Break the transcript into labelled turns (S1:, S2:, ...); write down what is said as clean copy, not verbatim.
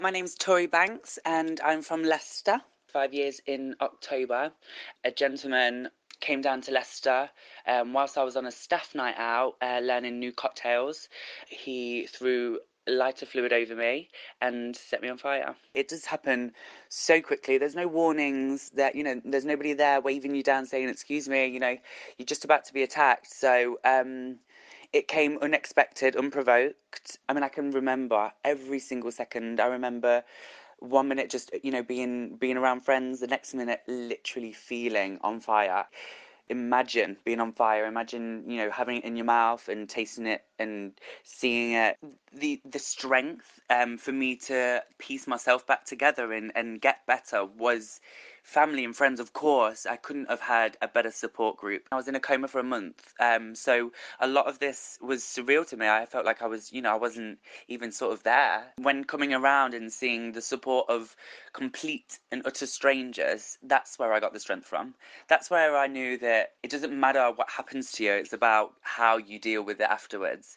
S1: My name's Tori Banks and I'm from Leicester. 5 years in October. A gentleman came down to Leicester whilst I was on a staff night out learning new cocktails. He threw lighter fluid over me and set me on fire. It does happen so quickly. There's no warnings that, there's nobody there waving you down saying, excuse me, you're just about to be attacked. So, it came unexpected, unprovoked. I mean, I can remember every single second. I remember 1 minute just, being around friends, the next minute literally feeling on fire. Imagine being on fire. Imagine, having it in your mouth and tasting it and seeing it. The strength for me to piece myself back together and get better was family and friends, of course. I couldn't have had a better support group. I was in a coma for a month, so a lot of this was surreal to me. I felt like I was, I wasn't even sort of there. When coming around and seeing the support of complete and utter strangers, that's where I got the strength from. That's where I knew that it doesn't matter what happens to you, it's about how you deal with it afterwards.